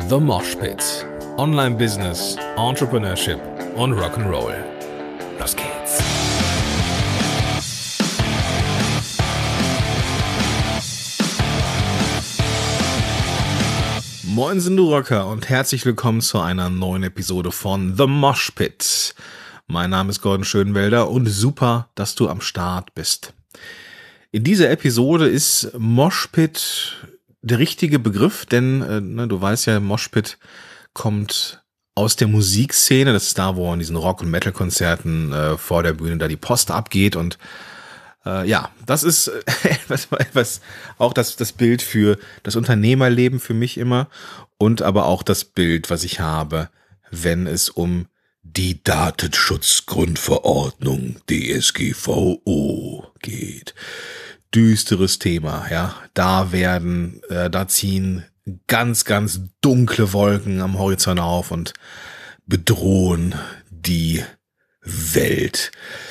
The Mosh Pit. Online Business, Entrepreneurship und Rock'n'Roll. Los geht's. Moinsen du Rocker und herzlich willkommen zu einer neuen Episode von The Mosh Pit. Mein Name ist Gordon Schönwelder und super, dass du am Start bist. In dieser Episode ist Moshpit der richtige Begriff, denn du weißt ja, Moshpit kommt aus der Musikszene. Das ist da, wo an diesen Rock- und Metal-Konzerten vor der Bühne da die Post abgeht. Und das ist etwas auch das Bild für das Unternehmerleben für mich immer und aber auch das Bild, was ich habe, wenn es um die Datenschutzgrundverordnung DSGVO geht. Düsteres Thema, ja. Da ziehen ganz, ganz dunkle Wolken am Horizont auf und bedrohen die Welt.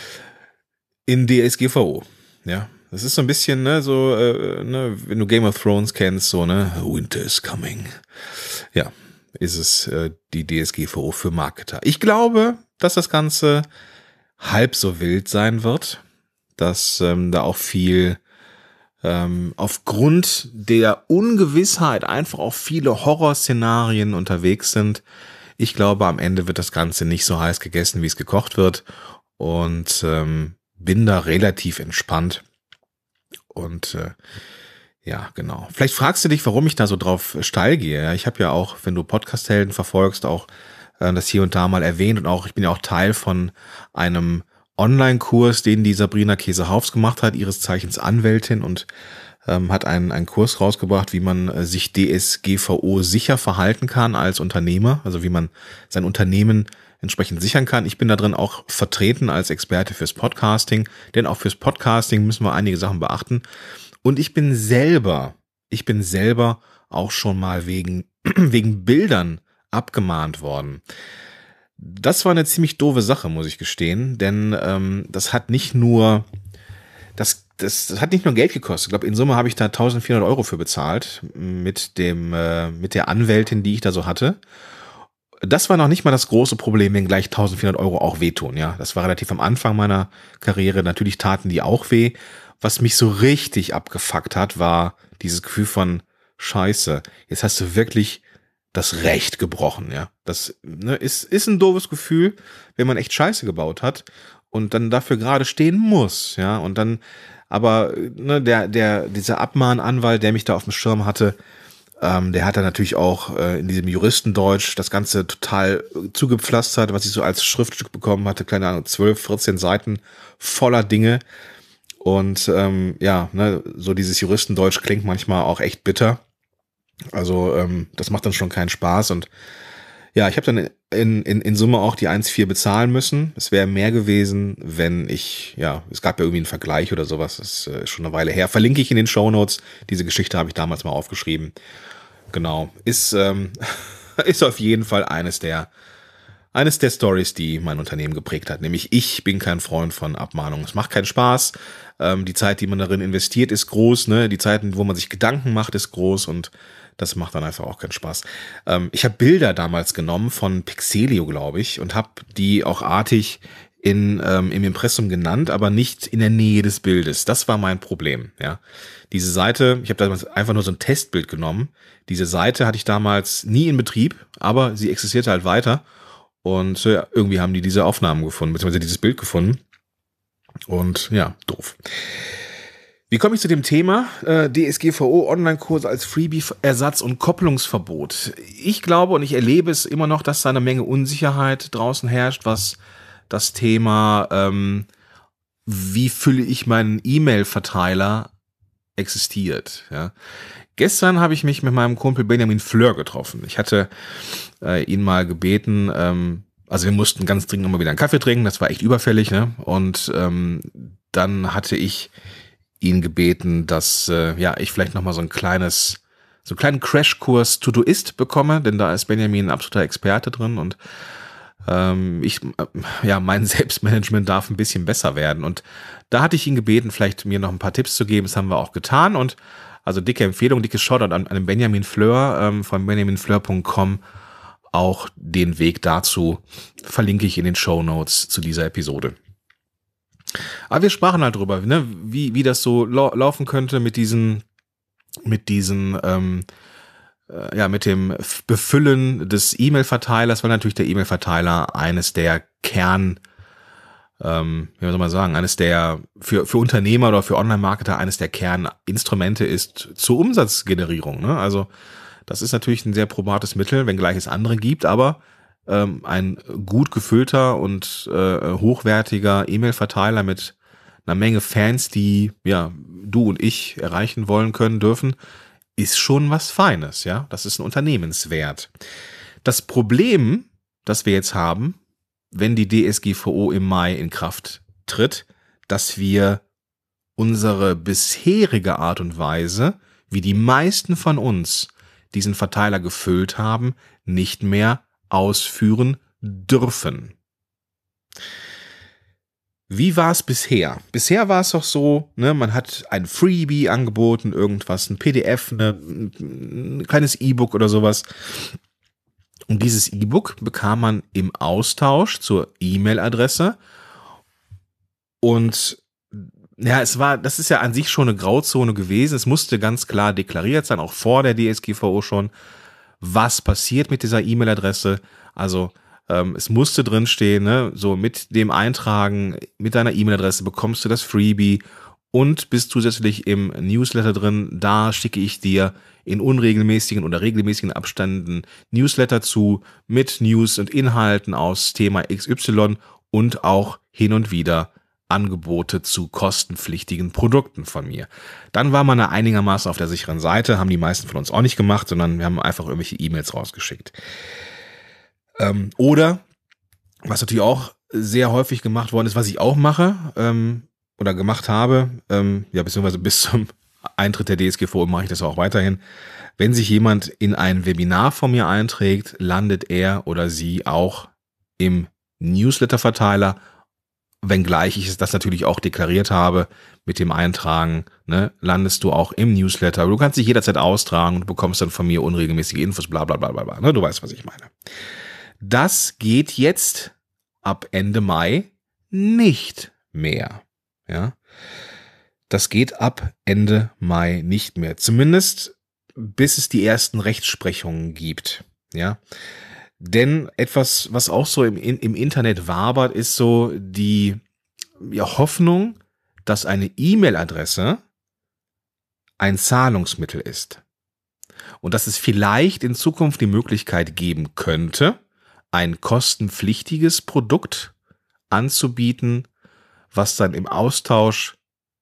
In DSGVO, ja. Das ist so ein bisschen, wenn du Game of Thrones kennst, so, Winter is coming. Ja, ist es die DSGVO für Marketer. Ich glaube, dass das Ganze halb so wild sein wird, dass da auch viel aufgrund der Ungewissheit einfach auch viele Horrorszenarien unterwegs sind. Ich glaube, am Ende wird das Ganze nicht so heiß gegessen, wie es gekocht wird und bin da relativ entspannt und genau. Vielleicht fragst du dich, warum ich da so drauf steil gehe. Ja, ich habe ja auch, wenn du Podcast-Helden verfolgst, auch das hier und da mal erwähnt und auch ich bin ja auch Teil von einem Online-Kurs, den die Sabrina Käsehaufs gemacht hat, ihres Zeichens Anwältin und hat einen Kurs rausgebracht, wie man sich DSGVO sicher verhalten kann als Unternehmer, also wie man sein Unternehmen entsprechend sichern kann. Ich bin da drin auch vertreten als Experte fürs Podcasting, denn auch fürs Podcasting müssen wir einige Sachen beachten. Und ich bin selber auch schon mal wegen Bildern abgemahnt worden. Das war eine ziemlich doofe Sache, muss ich gestehen, denn das hat nicht nur Geld gekostet. Ich glaube, in Summe habe ich da 1.400 € für bezahlt mit der Anwältin, die ich da so hatte. Das war noch nicht mal das große Problem, wenn gleich 1.400 € auch wehtun. Ja, das war relativ am Anfang meiner Karriere. Natürlich taten die auch weh. Was mich so richtig abgefuckt hat, war dieses Gefühl von Scheiße. Jetzt hast du wirklich das Recht gebrochen, ja. Das ist ein doofes Gefühl, wenn man echt Scheiße gebaut hat und dann dafür gerade stehen muss, ja. Und dann, aber dieser Abmahnanwalt, der mich da auf dem Schirm hatte, der hat dann natürlich auch in diesem Juristendeutsch das Ganze total zugepflastert, was ich so als Schriftstück bekommen hatte, keine Ahnung, 12, 14 Seiten voller Dinge. Und so dieses Juristendeutsch klingt manchmal auch echt bitter. Also das macht dann schon keinen Spaß und ja, ich habe dann in Summe auch die 1,4 bezahlen müssen. Es wäre mehr gewesen, wenn es gab ja irgendwie einen Vergleich oder sowas, das ist schon eine Weile her. Verlinke ich in den Shownotes, diese Geschichte habe ich damals mal aufgeschrieben. Genau, ist auf jeden Fall eines der Stories, die mein Unternehmen geprägt hat. Nämlich ich bin kein Freund von Abmahnungen. Es macht keinen Spaß. Die Zeit, die man darin investiert, ist groß. Die Zeiten, wo man sich Gedanken macht, ist groß und das macht dann einfach auch keinen Spaß. Ich habe Bilder damals genommen von Pixelio, glaube ich, und habe die auch artig im Impressum genannt, aber nicht in der Nähe des Bildes. Das war mein Problem. Ja, diese Seite, ich habe damals einfach nur so ein Testbild genommen. Diese Seite hatte ich damals nie in Betrieb, aber sie existierte halt weiter. Und irgendwie haben die diese Aufnahmen gefunden, beziehungsweise dieses Bild gefunden. Und ja, doof. Wie komme ich zu dem Thema? DSGVO, Online-Kurse als Freebie-Ersatz und Kopplungsverbot. Ich glaube und ich erlebe es immer noch, dass da eine Menge Unsicherheit draußen herrscht, was das Thema, wie fülle ich meinen E-Mail-Verteiler existiert. Ja. Gestern habe ich mich mit meinem Kumpel Benjamin Fleur getroffen. Ich hatte ihn mal gebeten, also wir mussten ganz dringend nochmal wieder einen Kaffee trinken, das war echt überfällig, ne? Und dann hatte ich ihn gebeten, dass ich vielleicht nochmal so einen kleinen Crashkurs Todoist bekomme, denn da ist Benjamin ein absoluter Experte drin und mein Selbstmanagement darf ein bisschen besser werden. Und da hatte ich ihn gebeten, vielleicht mir noch ein paar Tipps zu geben. Das haben wir auch getan und Also dicke Empfehlung, dicke Shoutout an den Benjamin Fleur von benjaminfleur.com. Auch den Weg dazu verlinke ich in den Shownotes zu dieser Episode. Aber wir sprachen halt drüber, ne, wie das so laufen könnte mit mit dem Befüllen des E-Mail-Verteilers, weil natürlich der E-Mail-Verteiler eines der wie soll man sagen, eines der für Unternehmer oder für Online-Marketer eines der Kerninstrumente ist zur Umsatzgenerierung. Ne? Also das ist natürlich ein sehr probates Mittel, wenngleich es andere gibt, aber ein gut gefüllter und hochwertiger E-Mail-Verteiler mit einer Menge Fans, die ja du und ich erreichen wollen können dürfen, ist schon was Feines, ja. Das ist ein Unternehmenswert. Das Problem, das wir jetzt haben, wenn die DSGVO im Mai in Kraft tritt, dass wir unsere bisherige Art und Weise, wie die meisten von uns diesen Verteiler gefüllt haben, nicht mehr ausführen dürfen. Wie war es bisher? Bisher war es doch so, ne, man hat ein Freebie angeboten, irgendwas, ein PDF, ein kleines E-Book oder sowas. Und dieses E-Book bekam man im Austausch zur E-Mail-Adresse. Und ja, das ist ja an sich schon eine Grauzone gewesen. Es musste ganz klar deklariert sein, auch vor der DSGVO schon, was passiert mit dieser E-Mail-Adresse. Also es musste drinstehen, ne, so mit dem Eintragen mit deiner E-Mail-Adresse bekommst du das Freebie und bist zusätzlich im Newsletter drin. Da schicke ich dir in unregelmäßigen oder regelmäßigen Abständen Newsletter zu mit News und Inhalten aus Thema XY und auch hin und wieder Angebote zu kostenpflichtigen Produkten von mir. Dann war man da einigermaßen auf der sicheren Seite, haben die meisten von uns auch nicht gemacht, sondern wir haben einfach irgendwelche E-Mails rausgeschickt. Oder, was natürlich auch sehr häufig gemacht worden ist, was ich auch mache oder gemacht habe, beziehungsweise bis zum Eintritt der DSGVO mache ich das auch weiterhin. Wenn sich jemand in ein Webinar von mir einträgt, landet er oder sie auch im Newsletter-Verteiler, wenngleich ich das natürlich auch deklariert habe mit dem Eintragen, ne, landest du auch im Newsletter. Du kannst dich jederzeit austragen und bekommst dann von mir unregelmäßige Infos, bla bla bla bla bla. Ne, du weißt, was ich meine. Das geht jetzt ab Ende Mai nicht mehr. Ja, das geht ab Ende Mai nicht mehr. Zumindest bis es die ersten Rechtsprechungen gibt. Ja, denn etwas, was auch so im Internet wabert, ist so die Hoffnung, dass eine E-Mail-Adresse ein Zahlungsmittel ist. Und dass es vielleicht in Zukunft die Möglichkeit geben könnte, ein kostenpflichtiges Produkt anzubieten, was dann im Austausch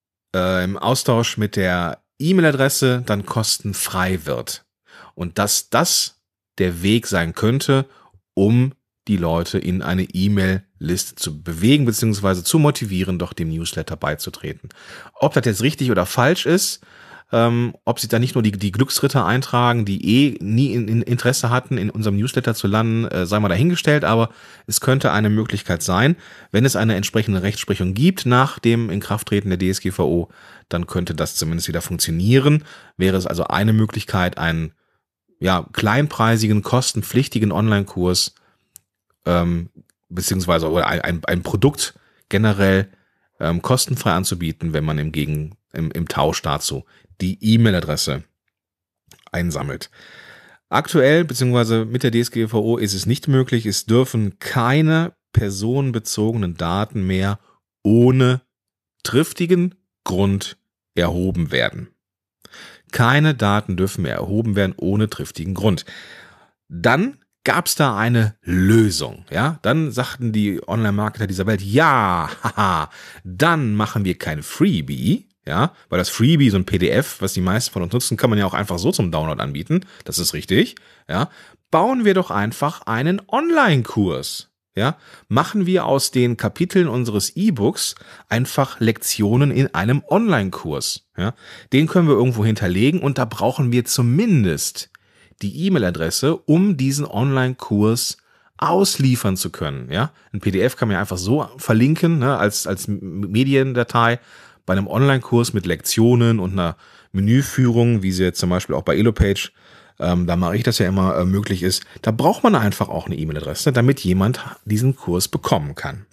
mit der E-Mail-Adresse dann kostenfrei wird. Und dass das der Weg sein könnte, um die Leute in eine E-Mail-Liste zu bewegen bzw. zu motivieren, doch dem Newsletter beizutreten. Ob das jetzt richtig oder falsch ist, ob sie da nicht nur die Glücksritter eintragen, die nie in Interesse hatten, in unserem Newsletter zu landen, sei mal dahingestellt, aber es könnte eine Möglichkeit sein, wenn es eine entsprechende Rechtsprechung gibt nach dem Inkrafttreten der DSGVO, dann könnte das zumindest wieder funktionieren. Wäre es also eine Möglichkeit, einen kleinpreisigen, kostenpflichtigen Online-Kurs beziehungsweise oder ein Produkt generell kostenfrei anzubieten, wenn man im Tausch dazu die E-Mail-Adresse einsammelt. Aktuell, beziehungsweise mit der DSGVO ist es nicht möglich. Es dürfen keine personenbezogenen Daten mehr ohne triftigen Grund erhoben werden. Keine Daten dürfen mehr erhoben werden ohne triftigen Grund. Dann gab es da eine Lösung, ja? Dann sagten die Online-Marketer dieser Welt, ja, haha, dann machen wir kein Freebie, ja? Weil das Freebie, so ein PDF, was die meisten von uns nutzen, kann man ja auch einfach so zum Download anbieten. Das ist richtig, ja? Bauen wir doch einfach einen Online-Kurs, ja? Machen wir aus den Kapiteln unseres E-Books einfach Lektionen in einem Online-Kurs, ja? Den können wir irgendwo hinterlegen und da brauchen wir zumindest die E-Mail-Adresse, um diesen Online-Kurs ausliefern zu können. Ja? Ein PDF kann man ja einfach so verlinken, ne, als Mediendatei. Bei einem Online-Kurs mit Lektionen und einer Menüführung, wie sie jetzt zum Beispiel auch bei Elopage, da mache ich das ja immer, möglich ist, da braucht man einfach auch eine E-Mail-Adresse, damit jemand diesen Kurs bekommen kann.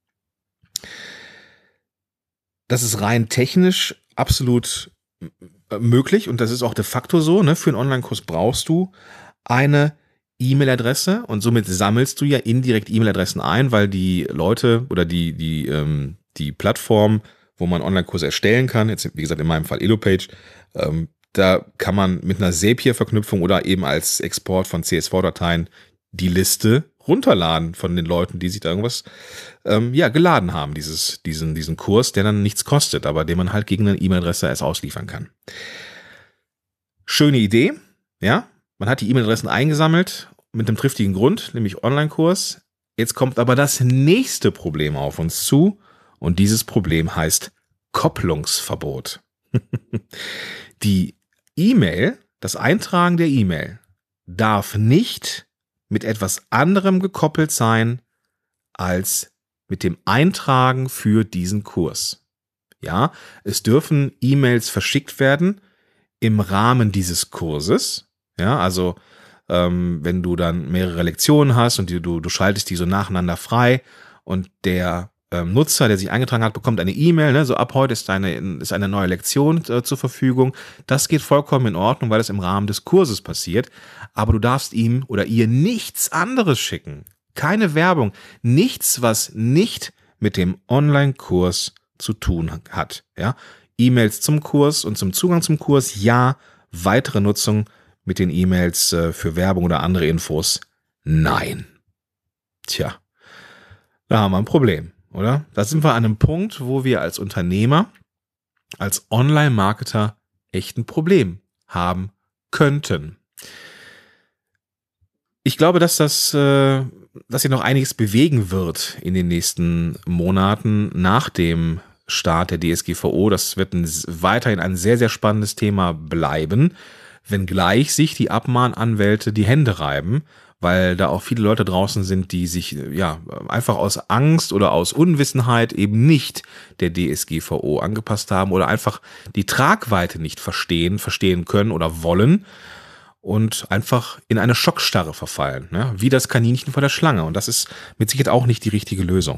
Das ist rein technisch absolut möglich und das ist auch de facto so. Ne? Für einen Online-Kurs brauchst du eine E-Mail-Adresse und somit sammelst du ja indirekt E-Mail-Adressen ein, weil die Leute oder die Plattform, wo man Online-Kurse erstellen kann, jetzt wie gesagt in meinem Fall Elopage, da kann man mit einer Zapier-Verknüpfung oder eben als Export von CSV-Dateien die Liste runterladen von den Leuten, die sich da irgendwas geladen haben, diesen Kurs, der dann nichts kostet, aber den man halt gegen eine E-Mail-Adresse erst ausliefern kann. Schöne Idee, ja. Man hat die E-Mail-Adressen eingesammelt mit einem triftigen Grund, nämlich Online-Kurs. Jetzt kommt aber das nächste Problem auf uns zu und dieses Problem heißt Kopplungsverbot. Die E-Mail, das Eintragen der E-Mail darf nicht mit etwas anderem gekoppelt sein als mit dem Eintragen für diesen Kurs. Ja, es dürfen E-Mails verschickt werden im Rahmen dieses Kurses. Ja, also wenn du dann mehrere Lektionen hast und du schaltest die so nacheinander frei und der Nutzer, der sich eingetragen hat, bekommt eine E-Mail, ne, so ab heute ist eine neue Lektion zur Verfügung. Das geht vollkommen in Ordnung, weil es im Rahmen des Kurses passiert. Aber du darfst ihm oder ihr nichts anderes schicken. Keine Werbung. Nichts, was nicht mit dem Online-Kurs zu tun hat. Ja? E-Mails zum Kurs und zum Zugang zum Kurs, ja. Weitere Nutzung mit den E-Mails für Werbung oder andere Infos, nein. Tja, da haben wir ein Problem. Oder? Da sind wir an einem Punkt, wo wir als Unternehmer, als Online-Marketer echt ein Problem haben könnten. Ich glaube, dass hier noch einiges bewegen wird in den nächsten Monaten nach dem Start der DSGVO. Das wird weiterhin ein sehr, sehr spannendes Thema bleiben, wenngleich sich die Abmahnanwälte die Hände reiben, weil da auch viele Leute draußen sind, die sich einfach aus Angst oder aus Unwissenheit eben nicht der DSGVO angepasst haben oder einfach die Tragweite nicht verstehen können oder wollen und einfach in eine Schockstarre verfallen, ne? Wie das Kaninchen vor der Schlange. Und das ist mit Sicherheit auch nicht die richtige Lösung.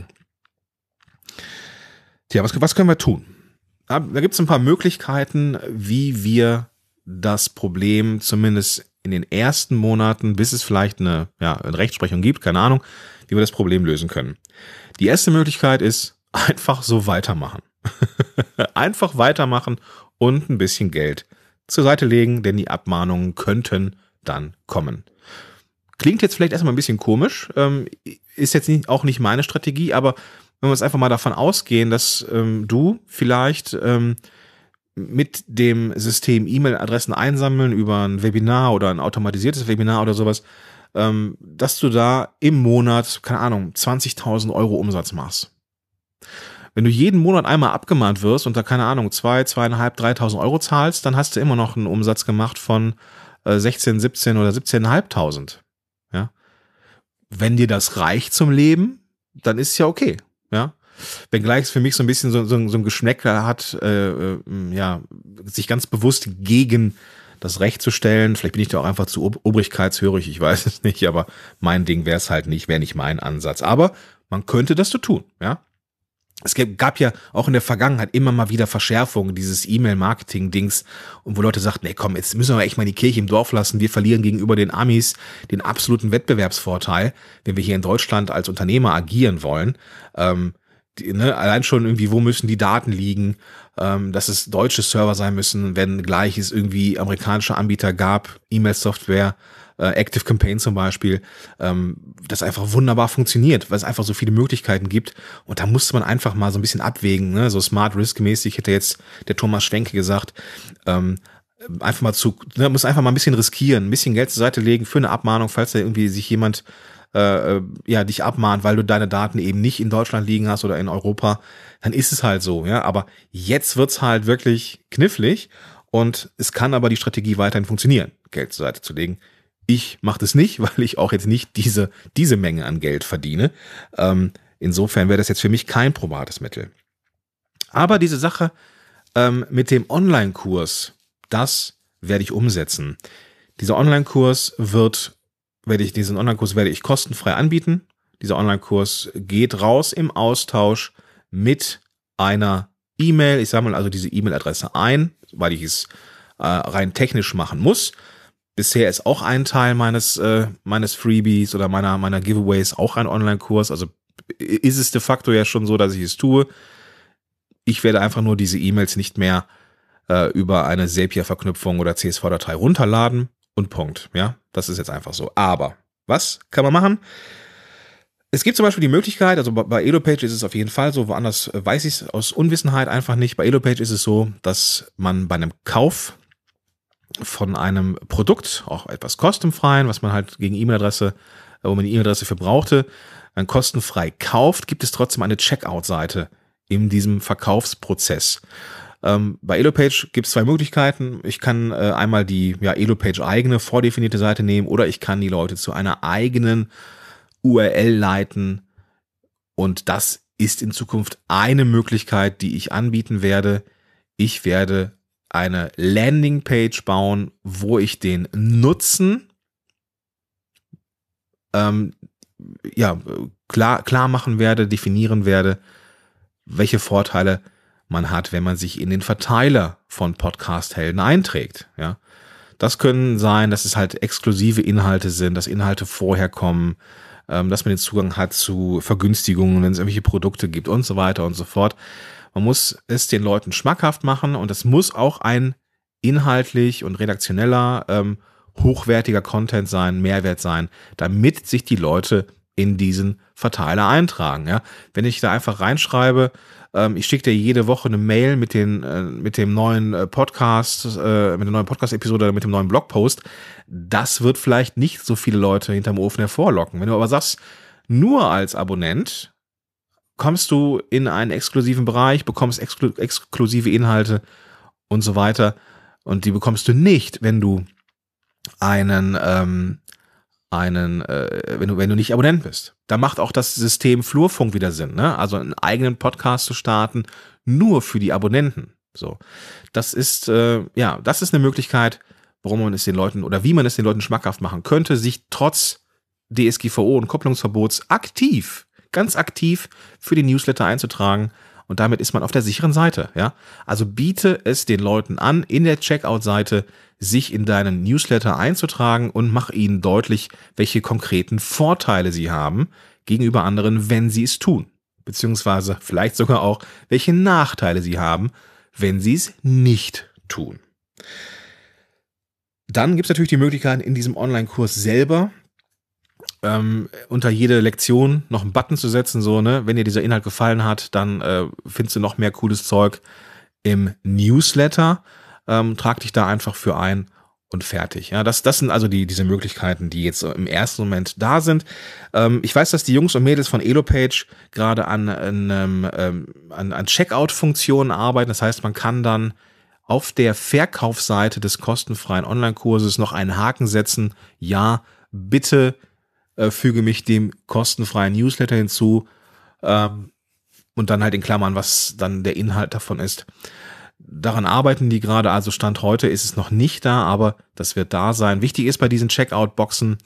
Tja, was können wir tun? Da gibt es ein paar Möglichkeiten, wie wir das Problem zumindest in den ersten Monaten, bis es vielleicht eine Rechtsprechung gibt, keine Ahnung, wie wir das Problem lösen können. Die erste Möglichkeit ist, einfach so weitermachen. Einfach weitermachen und ein bisschen Geld zur Seite legen, denn die Abmahnungen könnten dann kommen. Klingt jetzt vielleicht erstmal ein bisschen komisch, ist jetzt auch nicht meine Strategie, aber wenn wir jetzt einfach mal davon ausgehen, dass du vielleicht mit dem System E-Mail-Adressen einsammeln über ein Webinar oder ein automatisiertes Webinar oder sowas, dass du da im Monat, keine Ahnung, 20.000 Euro Umsatz machst. Wenn du jeden Monat einmal abgemahnt wirst und da, keine Ahnung, 2.500, 3.000 Euro zahlst, dann hast du immer noch einen Umsatz gemacht von 16, 17 oder 17.500. Ja? Wenn dir das reicht zum Leben, dann ist es ja okay. Ja? Wenngleich es für mich so ein bisschen so ein Geschmäckler hat, sich ganz bewusst gegen das Recht zu stellen. Vielleicht bin ich da auch einfach zu obrigkeitshörig, ich weiß es nicht, aber mein Ding wäre es halt nicht, wäre nicht mein Ansatz. Aber man könnte das so tun, ja. Es gab ja auch in der Vergangenheit immer mal wieder Verschärfungen dieses E-Mail-Marketing-Dings, und wo Leute sagten, nee, komm, jetzt müssen wir echt mal die Kirche im Dorf lassen, wir verlieren gegenüber den Amis den absoluten Wettbewerbsvorteil, wenn wir hier in Deutschland als Unternehmer agieren wollen. Allein schon irgendwie, wo müssen die Daten liegen, dass es deutsche Server sein müssen, wenn gleich es irgendwie amerikanische Anbieter gab, E-Mail-Software, Active Campaign zum Beispiel, das einfach wunderbar funktioniert, weil es einfach so viele Möglichkeiten gibt. Und da musste man einfach mal so ein bisschen abwägen, ne? So Smart Risk-mäßig hätte jetzt der Thomas Schwenke gesagt, muss einfach mal ein bisschen riskieren, ein bisschen Geld zur Seite legen für eine Abmahnung, falls da irgendwie sich jemand dich abmahnt, weil du deine Daten eben nicht in Deutschland liegen hast oder in Europa, dann ist es halt so, ja. Aber jetzt wird's halt wirklich knifflig und es kann aber die Strategie weiterhin funktionieren, Geld zur Seite zu legen. Ich mache das nicht, weil ich auch jetzt nicht diese Menge an Geld verdiene. Insofern wäre das jetzt für mich kein probates Mittel. Aber diese Sache mit dem Online-Kurs, das werde ich umsetzen. Diesen Online-Kurs werde ich kostenfrei anbieten. Dieser Online-Kurs geht raus im Austausch mit einer E-Mail. Ich sammle also diese E-Mail-Adresse ein, weil ich es rein technisch machen muss. Bisher ist auch ein Teil meines Freebies oder meiner Giveaways auch ein Online-Kurs. Also ist es de facto ja schon so, dass ich es tue. Ich werde einfach nur diese E-Mails nicht mehr über eine Zapier-Verknüpfung oder CSV-Datei runterladen und Punkt. Ja, das ist jetzt einfach so. Aber was kann man machen? Es gibt zum Beispiel die Möglichkeit, also bei Elopage ist es auf jeden Fall so, woanders weiß ich es aus Unwissenheit einfach nicht. Bei Elopage ist es so, dass man bei einem Kauf von einem Produkt, auch etwas kostenfreien, was man halt gegen E-Mail-Adresse, wo man die E-Mail-Adresse für brauchte, dann kostenfrei kauft, gibt es trotzdem eine Checkout-Seite in diesem Verkaufsprozess. Bei Elopage gibt es zwei Möglichkeiten. Ich kann einmal die Elopage eigene vordefinierte Seite nehmen oder ich kann die Leute zu einer eigenen URL leiten und das ist in Zukunft eine Möglichkeit, die ich anbieten werde. Ich werde eine Landingpage bauen, wo ich den Nutzen klar machen werde, definieren werde, welche Vorteile man hat, wenn man sich in den Verteiler von Podcast-Helden einträgt. Ja, das können sein, dass es halt exklusive Inhalte sind, dass Inhalte vorher kommen, dass man den Zugang hat zu Vergünstigungen, wenn es irgendwelche Produkte gibt und so weiter und so fort. Man muss es den Leuten schmackhaft machen und es muss auch ein inhaltlich und redaktioneller, hochwertiger Content sein, Mehrwert sein, damit sich die Leute in diesen Verteiler eintragen. Ja? Wenn ich da einfach reinschreibe, ich schicke dir jede Woche eine Mail mit dem neuen Podcast, mit der neuen Podcast-Episode oder mit dem neuen Blogpost, das wird vielleicht nicht so viele Leute hinterm Ofen hervorlocken. Wenn du aber sagst, nur als Abonnent kommst du in einen exklusiven Bereich, bekommst exklusive Inhalte und so weiter und die bekommst du nicht, wenn du wenn du nicht Abonnent bist. Da macht auch das System Flurfunk wieder Sinn, ne? Also einen eigenen Podcast zu starten, nur für die Abonnenten. So, das ist eine Möglichkeit, warum man es den Leuten oder wie man es den Leuten schmackhaft machen könnte, sich trotz DSGVO und Kopplungsverbots ganz aktiv für die Newsletter einzutragen. Und damit ist man auf der sicheren Seite, ja. Also biete es den Leuten an, in der Checkout-Seite sich in deinen Newsletter einzutragen und mach ihnen deutlich, welche konkreten Vorteile sie haben gegenüber anderen, wenn sie es tun. Beziehungsweise vielleicht sogar auch, welche Nachteile sie haben, wenn sie es nicht tun. Dann gibt es natürlich die Möglichkeit, in diesem Online-Kurs selber unter jede Lektion noch einen Button zu setzen, so, ne, wenn dir dieser Inhalt gefallen hat, dann findest du noch mehr cooles Zeug im Newsletter, trag dich da einfach für ein und fertig. Ja, das sind also diese Möglichkeiten, die jetzt im ersten Moment da sind. Ich weiß, dass die Jungs und Mädels von Elopage gerade an Checkout-Funktionen arbeiten. Das heißt, man kann dann auf der Verkaufsseite des kostenfreien Online-Kurses noch einen Haken setzen. Ja, bitte füge mich dem kostenfreien Newsletter hinzu und dann halt in Klammern, was dann der Inhalt davon ist. Daran arbeiten die gerade, also Stand heute ist es noch nicht da, aber das wird da sein. Wichtig ist bei diesen Checkboxen,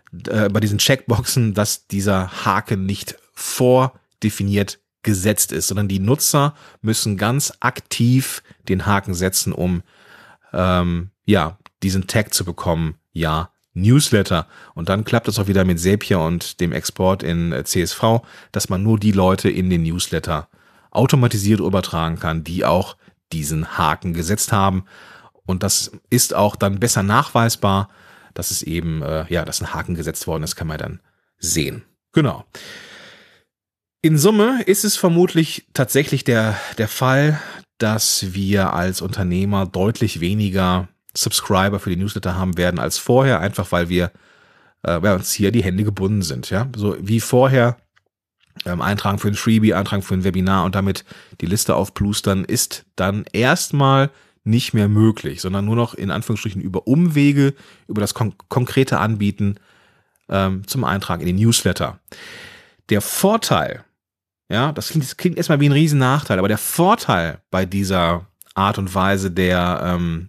dass dieser Haken nicht vordefiniert gesetzt ist, sondern die Nutzer müssen ganz aktiv den Haken setzen, um diesen Tag zu bekommen, ja, Newsletter. Und dann klappt es auch wieder mit Zapier und dem Export in CSV, dass man nur die Leute in den Newsletter automatisiert übertragen kann, die auch diesen Haken gesetzt haben. Und das ist auch dann besser nachweisbar, dass es eben, dass ein Haken gesetzt worden ist, kann man dann sehen. Genau. In Summe ist es vermutlich tatsächlich der Fall, dass wir als Unternehmer deutlich weniger Subscriber für die Newsletter haben werden als vorher, einfach weil wir uns hier die Hände gebunden sind. Ja, so wie vorher eintragen für ein Freebie, eintragen für ein Webinar und damit die Liste aufplustern, ist dann erstmal nicht mehr möglich, sondern nur noch in Anführungsstrichen über Umwege, über das konkrete Anbieten zum Eintrag in den Newsletter. Der Vorteil, ja, das klingt erstmal wie ein riesen Nachteil, aber der Vorteil bei dieser Art und Weise der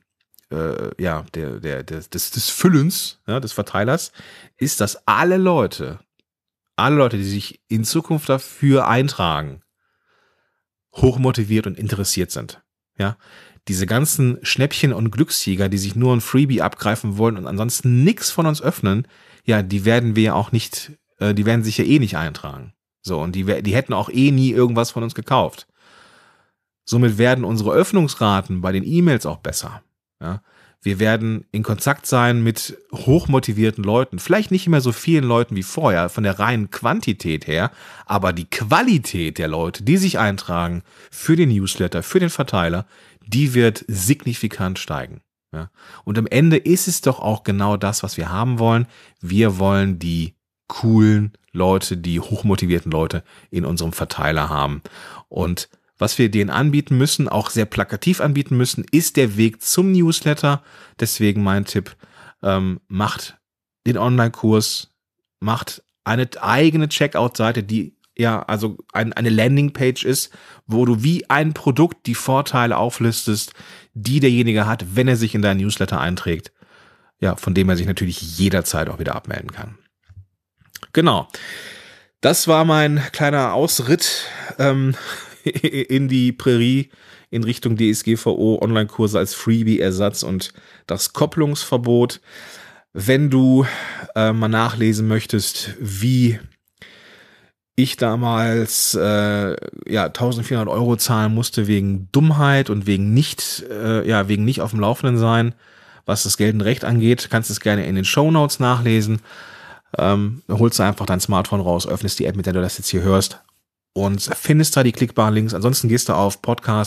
des Füllens, ja, des Verteilers, ist, dass alle Leute, die sich in Zukunft dafür eintragen, hochmotiviert und interessiert sind. Ja, diese ganzen Schnäppchen und Glücksjäger, die sich nur ein Freebie abgreifen wollen und ansonsten nichts von uns öffnen, ja, die werden wir ja auch nicht, die werden sich ja eh nicht eintragen. So, und die hätten auch eh nie irgendwas von uns gekauft. Somit werden unsere Öffnungsraten bei den E-Mails auch besser. Ja, wir werden in Kontakt sein mit hochmotivierten Leuten. Vielleicht nicht mehr so vielen Leuten wie vorher, von der reinen Quantität her, aber die Qualität der Leute, die sich eintragen für den Newsletter, für den Verteiler, die wird signifikant steigen. Ja, und am Ende ist es doch auch genau das, was wir haben wollen. Wir wollen die coolen Leute, die hochmotivierten Leute in unserem Verteiler haben. Und was wir denen anbieten müssen, auch sehr plakativ anbieten müssen, ist der Weg zum Newsletter. Deswegen mein Tipp, macht den Online-Kurs, macht eine eigene Checkout-Seite, die ja also eine Landingpage ist, wo du wie ein Produkt die Vorteile auflistest, die derjenige hat, wenn er sich in deinen Newsletter einträgt, ja, von dem er sich natürlich jederzeit auch wieder abmelden kann. Genau, das war mein kleiner Ausritt in die Prärie in Richtung DSGVO, Online-Kurse als Freebie-Ersatz und das Kopplungsverbot. Wenn du mal nachlesen möchtest, wie ich damals 1.400 Euro zahlen musste wegen Dummheit und wegen nicht auf dem Laufenden sein, was das geltende Recht angeht, kannst du es gerne in den Shownotes nachlesen. Holst du einfach dein Smartphone raus, öffnest die App, mit der du das jetzt hier hörst und findest da die klickbaren Links. Ansonsten gehst du auf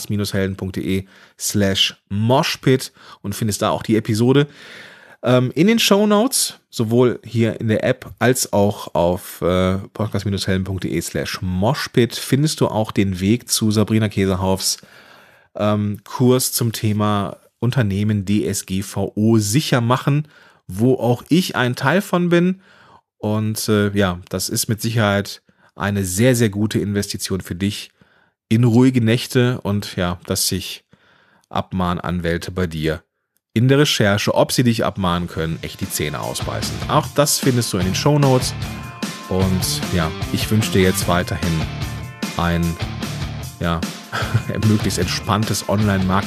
podcast-helden.de/moshpit und findest da auch die Episode. In den Shownotes, sowohl hier in der App als auch auf podcast-helden.de/moshpit findest du auch den Weg zu Sabrina Käsehaufs Kurs zum Thema Unternehmen DSGVO sicher machen, wo auch ich ein Teil von bin. Und das ist mit Sicherheit eine sehr, sehr gute Investition für dich in ruhige Nächte und ja, dass sich Abmahnanwälte bei dir in der Recherche, ob sie dich abmahnen können, echt die Zähne ausbeißen. Auch das findest du in den Shownotes. Und ja, ich wünsche dir jetzt weiterhin ein möglichst entspanntes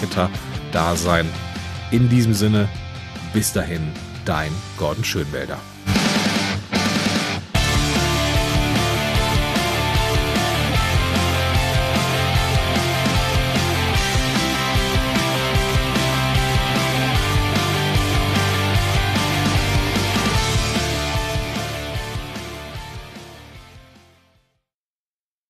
Online-Marketer-Dasein. In diesem Sinne, bis dahin, dein Gordon Schönwälder.